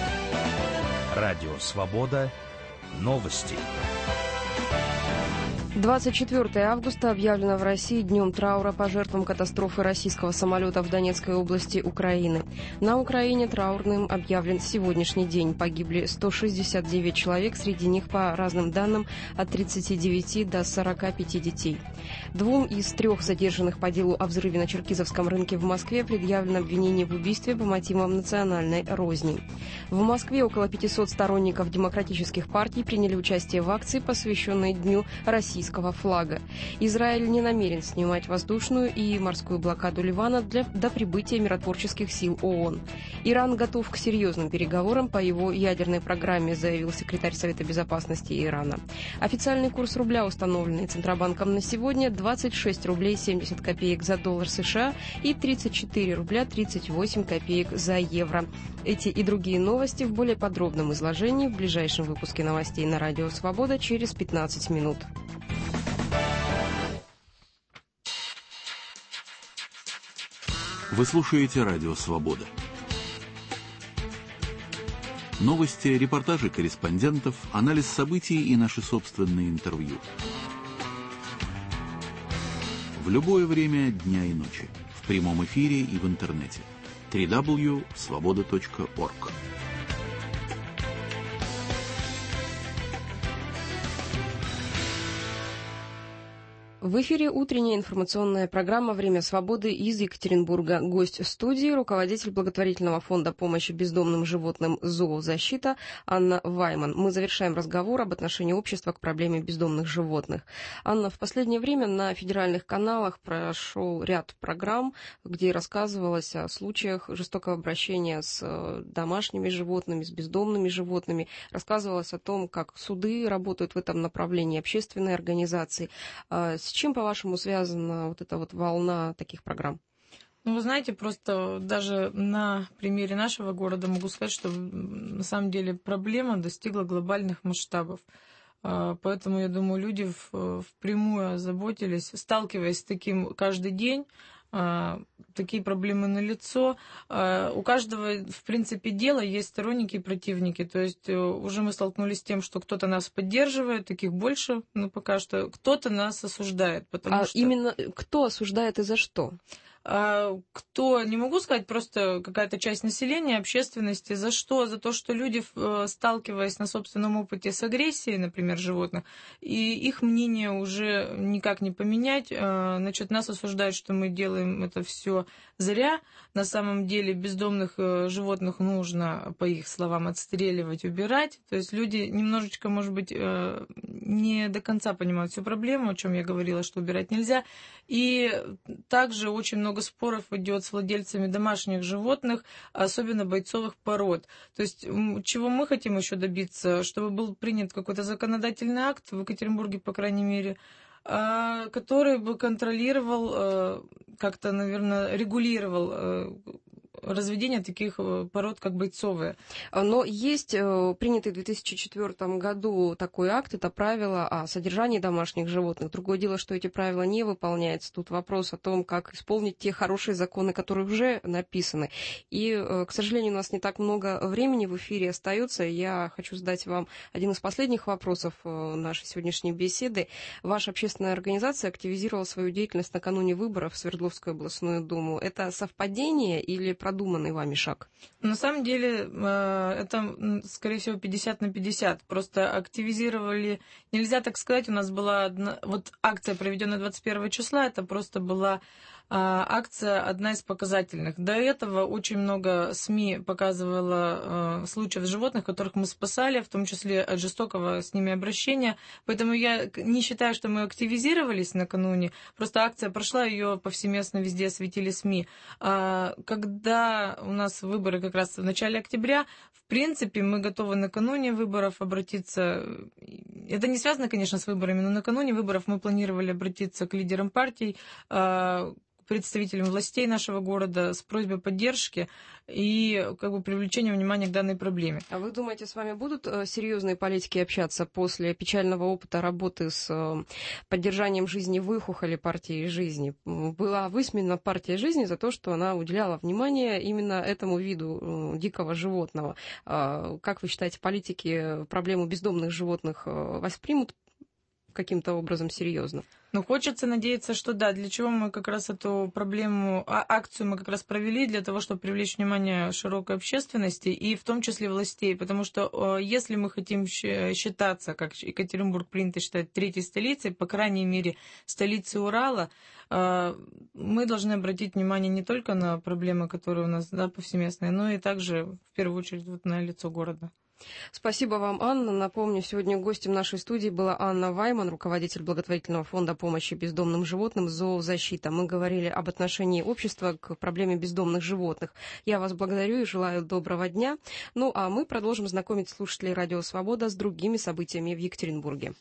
Speaker 17: Радио «Свобода». Новости.
Speaker 1: двадцать четвёртого августа объявлено в России днем траура по жертвам катастрофы российского самолета в Донецкой области Украины. На Украине траурным объявлен сегодняшний день. Погибли сто шестьдесят девять человек, среди них, по разным данным, от тридцати девяти до сорока пяти детей. Двум из трех задержанных по делу о взрыве на Черкизовском рынке в Москве предъявлено обвинение в убийстве по мотивам национальной розни. В Москве около пятисот сторонников демократических партий приняли участие в акции, посвященной Дню России флага. Израиль не намерен снимать воздушную и морскую блокаду Ливана для, до прибытия миротворческих сил ООН. Иран готов к серьезным переговорам по его ядерной программе, заявил секретарь Совета Безопасности Ирана. Официальный курс рубля, установленный Центробанком на сегодня, двадцать шесть рублей семьдесят копеек за доллар США и тридцать четыре рубля тридцать восемь копеек за евро. Эти и другие новости в более подробном изложении в ближайшем выпуске новостей на Радио Свобода через пятнадцать минут.
Speaker 2: Вы слушаете Радио Свобода. Новости, репортажи корреспондентов, анализ событий и наши собственные интервью. В любое время дня и ночи. В прямом эфире и в интернете. дабл ю дабл ю дабл ю точка свобода точка орг.
Speaker 1: В эфире утренняя информационная программа «Время свободы» из Екатеринбурга. Гость студии – руководитель благотворительного фонда помощи бездомным животным «Зоозащита» Анна Вайман. Мы завершаем разговор об отношении общества к проблеме бездомных животных. Анна, в последнее время на федеральных каналах прошел ряд программ, где рассказывалось о случаях жестокого обращения с домашними животными, с бездомными животными. Рассказывалось о том, как суды работают в этом направлении, общественные организации. С чем, по-вашему, связана вот эта вот волна таких программ?
Speaker 21: Ну, вы знаете, просто даже на примере нашего города могу сказать, что на самом деле проблема достигла глобальных масштабов. Поэтому, я думаю, люди впрямую озаботились, сталкиваясь с таким каждый день, такие проблемы налицо. У каждого, в принципе, дела есть сторонники и противники. То есть уже мы столкнулись с тем, что кто-то нас поддерживает, таких больше, но пока что кто-то нас осуждает. Потому
Speaker 1: а
Speaker 21: что...
Speaker 1: именно кто осуждает и за что?
Speaker 21: Кто, не могу сказать, просто какая-то часть населения, общественности. За что? За то, что люди, сталкиваясь на собственном опыте с агрессией, например, животных, и их мнение уже никак не поменять, значит, нас осуждают, что мы делаем это все зря. На самом деле бездомных животных нужно, по их словам, отстреливать, убирать. То есть люди немножечко, может быть, не до конца понимают всю проблему, о чем я говорила, что убирать нельзя. И также очень много много споров идет с владельцами домашних животных, особенно бойцовых пород. То есть чего мы хотим еще добиться, чтобы был принят какой-то законодательный акт в Екатеринбурге, по крайней мере, который бы контролировал, как-то, наверное, регулировал разведение таких пород, как бойцовые.
Speaker 1: Но есть принятый в две тысячи четвёртом году такой акт, это правило о содержании домашних животных. Другое дело, что эти правила не выполняются. Тут вопрос о том, как исполнить те хорошие законы, которые уже написаны. И, к сожалению, у нас не так много времени в эфире остается. Я хочу задать вам один из последних вопросов нашей сегодняшней беседы. Ваша общественная организация активизировала свою деятельность накануне выборов в Свердловскую областную думу. Это совпадение или продуманный вами шаг?
Speaker 21: На самом деле это, скорее всего, пятьдесят на пятьдесят. Просто активизировали, нельзя так сказать, у нас была одна, вот акция, проведенная двадцать первого числа, это просто была акция одна из показательных. До этого очень много СМИ показывало случаев животных, которых мы спасали, в том числе от жестокого с ними обращения. Поэтому я не считаю, что мы активизировались накануне. Просто акция прошла, ее повсеместно везде осветили СМИ. Когда у нас выборы как раз в начале октября, в принципе, мы готовы накануне выборов обратиться. Это не связано, конечно, с выборами, но накануне выборов мы планировали обратиться к лидерам партий, представителям властей нашего города с просьбой поддержки и как бы привлечения внимания к данной проблеме.
Speaker 1: А вы думаете, с вами будут серьезные политики общаться после печального опыта работы с поддержанием жизни в Ихухоле партии жизни? Была высмеяна партия жизни за то, что она уделяла внимание именно этому виду дикого животного. Как вы считаете, политики проблему бездомных животных воспримут каким-то образом серьезно.
Speaker 21: Ну, хочется надеяться, что да. Для чего мы как раз эту проблему, а, акцию мы как раз провели, для того, чтобы привлечь внимание широкой общественности и в том числе властей. Потому что э, если мы хотим считаться, как Екатеринбург принято считать, третьей столицей, по крайней мере, столицей Урала, э, мы должны обратить внимание не только на проблемы, которые у нас, да, повсеместные, но и также, в первую очередь, вот на лицо города.
Speaker 1: Спасибо вам, Анна. Напомню, сегодня гостем нашей студии была Анна Вайман, руководитель благотворительного фонда помощи бездомным животным «Зоозащита». Мы говорили об отношении общества к проблеме бездомных животных. Я вас благодарю и желаю доброго дня. Ну, а мы продолжим знакомить слушателей «Радио Свобода» с другими событиями в Екатеринбурге.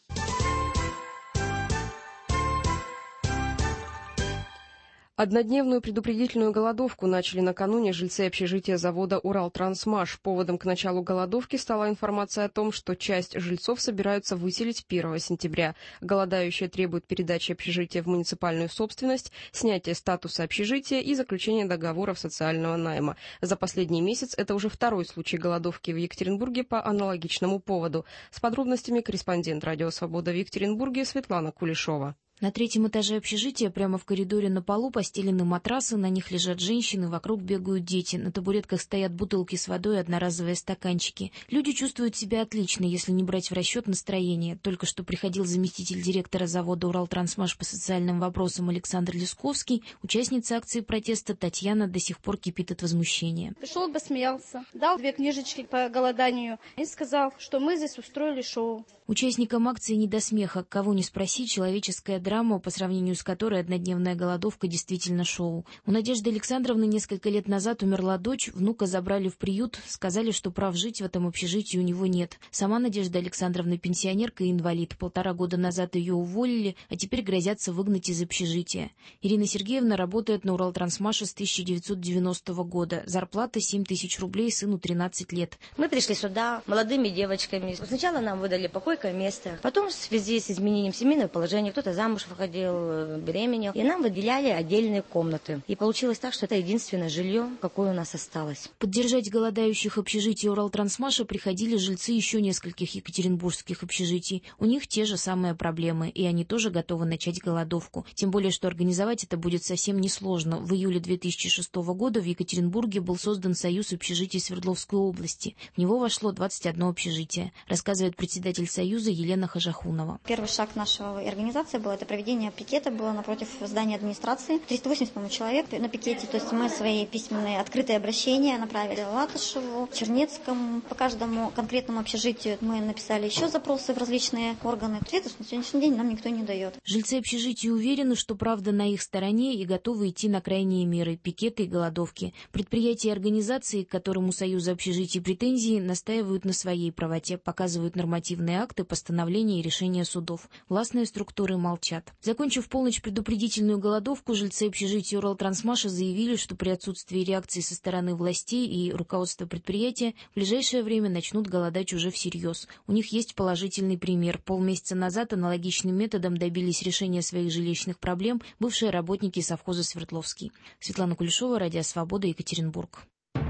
Speaker 1: Однодневную предупредительную голодовку начали накануне жильцы общежития завода «Уралтрансмаш». Поводом к началу голодовки стала информация о том, что часть жильцов собираются выселить первого сентября. Голодающие требуют передачи общежития в муниципальную собственность, снятия статуса общежития и заключения договоров социального найма. За последний месяц это уже второй случай голодовки в Екатеринбурге по аналогичному поводу. С подробностями корреспондент «Радио Свобода» в Екатеринбурге Светлана Кулешова.
Speaker 5: На третьем этаже общежития прямо в коридоре на полу постелены матрасы, на них лежат женщины, вокруг бегают дети. На табуретках стоят бутылки с водой и одноразовые стаканчики. Люди чувствуют себя отлично, если не брать в расчет настроение. Только что приходил заместитель директора завода «Уралтрансмаш» по социальным вопросам Александр Лесковский. Участница акции протеста Татьяна до сих пор кипит от возмущения.
Speaker 7: Пришел, посмеялся, дал две книжечки по голоданию и сказал, что мы здесь устроили шоу.
Speaker 5: Участникам акции не до смеха, кого не спроси, человеческая драма, по сравнению с которой однодневная голодовка действительно шоу. У Надежды Александровны несколько лет назад умерла дочь, внука забрали в приют, сказали, что прав жить в этом общежитии у него нет. Сама Надежда Александровна пенсионерка и инвалид. Полтора года назад ее уволили, а теперь грозятся выгнать из общежития. Ирина Сергеевна работает на Уралтрансмаше с тысяча девятьсот девяностого года. Зарплата семь тысяч рублей, сыну тринадцать лет.
Speaker 22: Мы пришли сюда молодыми девочками. Сначала нам выдали покойное место. Потом в связи с изменением семейного положения кто-то замуж выходил, беременел. И нам выделяли отдельные комнаты. И получилось так, что это единственное жилье, какое у нас осталось.
Speaker 5: Поддержать голодающих общежитий Уралтрансмаша приходили жильцы еще нескольких екатеринбургских общежитий. У них те же самые проблемы, и они тоже готовы начать голодовку. Тем более, что организовать это будет совсем несложно. В июле две тысячи шестого года в Екатеринбурге был создан Союз общежитий Свердловской области. В него вошло двадцать одно общежитие, рассказывает председатель Союза Елена Хажахунова.
Speaker 23: Первый шаг нашей организации был это проведение пикета, было напротив здания администрации. триста восемьдесят, по-моему, человек на пикете. То есть мы свои письменные открытые обращения направили Латышеву, Чернецкому. По каждому конкретному общежитию мы написали еще запросы в различные органы. Ответов на сегодняшний день нам никто не дает.
Speaker 5: Жильцы общежития уверены, что правда на их стороне и готовы идти на крайние меры, пикеты и голодовки. Предприятия и организации, к которым у Союза общежитий претензии, настаивают на своей правоте, показывают нормативные акты, постановления и решения судов. Властные структуры молчат. Закончив в полночь предупредительную голодовку, жильцы общежития Уралтрансмаша заявили, что при отсутствии реакции со стороны властей и руководства предприятия в ближайшее время начнут голодать уже всерьез. У них есть положительный пример. Полмесяца назад аналогичным методом добились решения своих жилищных проблем бывшие работники совхоза Свердловский. Светлана Кулешова, Радио Свобода, Екатеринбург.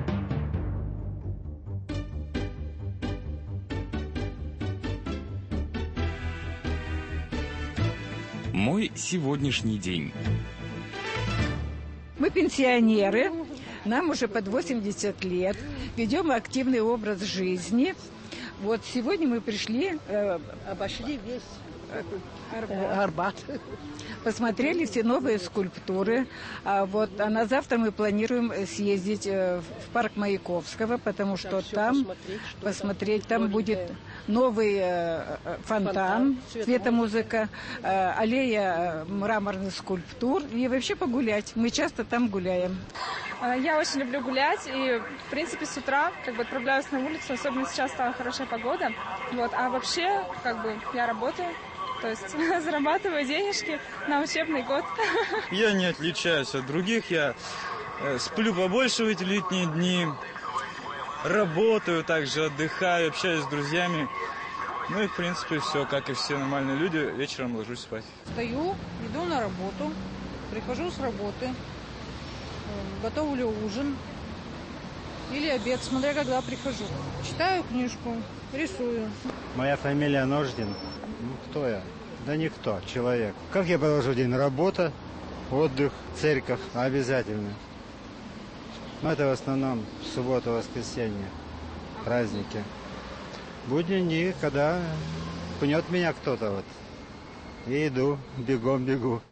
Speaker 24: Мой сегодняшний день.
Speaker 25: Мы пенсионеры, нам уже под восемьдесят лет, ведем активный образ жизни. Вот сегодня мы пришли, э, обошли весь э, Арбат, посмотрели все новые скульптуры. А, вот, а на завтра мы планируем съездить э, в парк Маяковского, потому что там посмотреть, там будет новый э, фонтан, светомузыка, э, аллея мраморных скульптур и вообще погулять. Мы часто там гуляем.
Speaker 26: Я очень люблю гулять и, в принципе, с утра как бы отправляюсь на улицу, особенно сейчас стала хорошая погода. Вот. А вообще, как бы, я работаю, то есть зарабатываю денежки на учебный год.
Speaker 27: Я не отличаюсь от других, я сплю побольше в эти летние дни, работаю, также отдыхаю, общаюсь с друзьями. Ну и, в принципе, все, как и все нормальные люди, вечером ложусь спать.
Speaker 28: Встаю, иду на работу, прихожу с работы, готовлю ужин или обед, смотря когда прихожу. Читаю книжку, рисую.
Speaker 29: Моя фамилия Нождин. Ну, кто я?
Speaker 6: Да никто, человек. Как я провожу день? Работа, отдых, церковь обязательно. Но это в основном суббота, воскресенье, праздники. Будни дни, когда пнет меня кто-то вот. И иду, бегом бегу.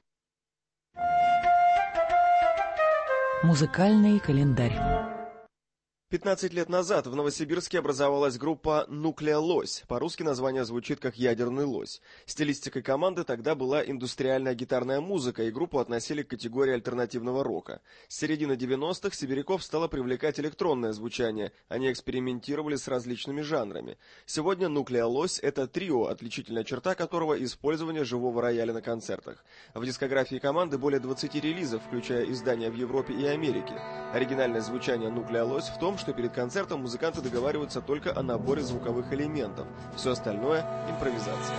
Speaker 8: Музыкальный календарь.
Speaker 9: пятнадцать лет назад в Новосибирске образовалась группа «Нуклеа Лось». По-русски название звучит как «Ядерный лось». Стилистикой команды тогда была индустриальная гитарная музыка, и группу относили к категории альтернативного рока. С середины девяностых сибиряков стало привлекать электронное звучание. Они экспериментировали с различными жанрами. Сегодня «Нуклеа Лось» — это трио, отличительная черта которого — использование живого рояля на концертах. В дискографии команды более двадцати релизов, включая издания в Европе и Америке. Оригинальное звучание «Нуклеа Лось» в том, что перед концертом музыканты договариваются только о наборе звуковых элементов. Все остальное – импровизация.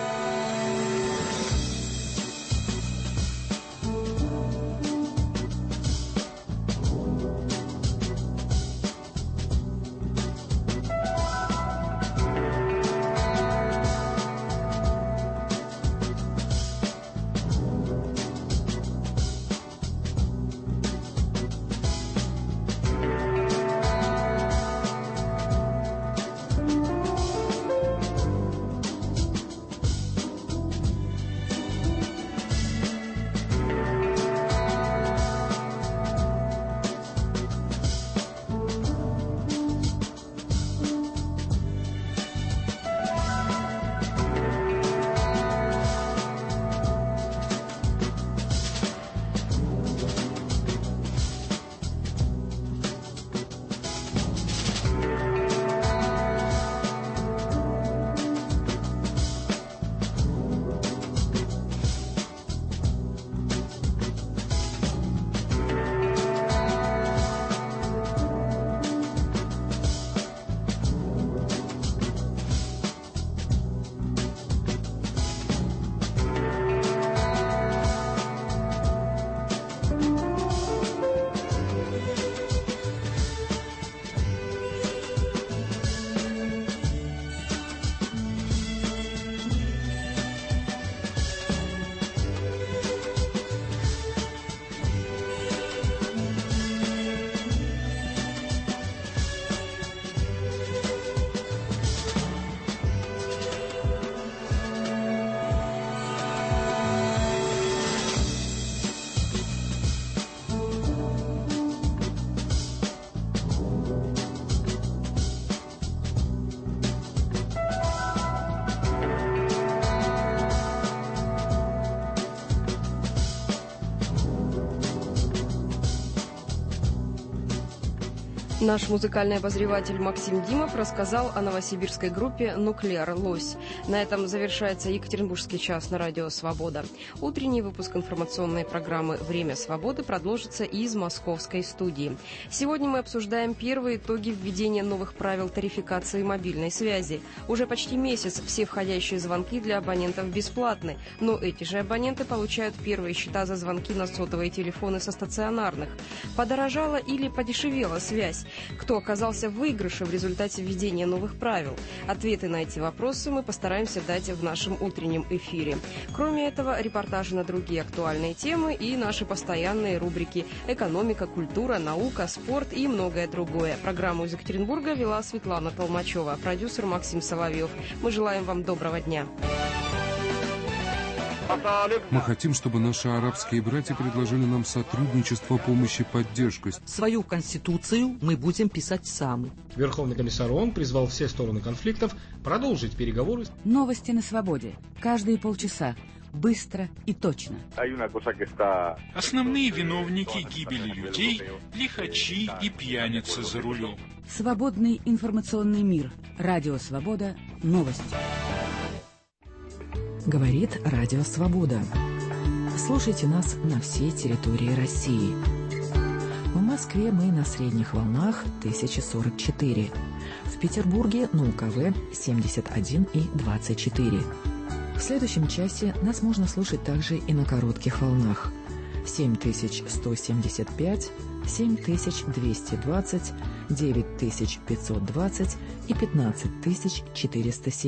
Speaker 1: Наш музыкальный обозреватель Максим Димов рассказал о новосибирской группе «Нуклеар Лось». На этом завершается Екатеринбургский час на радио «Свобода». Утренний выпуск информационной программы «Время свободы» продолжится из московской студии. Сегодня мы обсуждаем первые итоги введения новых правил тарификации мобильной связи. Уже почти месяц все входящие звонки для абонентов бесплатны, но эти же абоненты получают первые счета за звонки на сотовые телефоны со стационарных. Подорожала или подешевела связь? Кто оказался в выигрыше в результате введения новых правил? Ответы на эти вопросы мы постараемся дать в нашем утреннем эфире. Кроме этого, репортажи на другие актуальные темы и наши постоянные рубрики «Экономика», «Культура», «Наука», «Спорт» и многое другое. Программу из Екатеринбурга вела Светлана Толмачева, продюсер Максим Соловьев. Мы желаем вам доброго дня.
Speaker 10: Мы хотим, чтобы наши арабские братья предложили нам сотрудничество, помощь и поддержку.
Speaker 11: Свою конституцию мы будем писать сами.
Speaker 12: Верховный комиссар ООН призвал все стороны конфликтов продолжить переговоры.
Speaker 13: Новости на свободе. Каждые полчаса. Быстро и точно.
Speaker 16: Основные виновники гибели людей – лихачи и пьяницы за рулем.
Speaker 13: Свободный информационный мир. Радио «Свобода». Новости.
Speaker 8: Говорит Радио Свобода. Слушайте нас на всей территории России. В Москве мы на средних волнах тысяча сорок четыре. В Петербурге на УКВ семьдесят один и двадцать четыре. В следующем часе нас можно слушать также и на коротких волнах. семь тысяч сто семьдесят пять, семь тысяч двести двадцать, девять тысяч пятьсот двадцать и пятнадцать тысяч четыреста семь.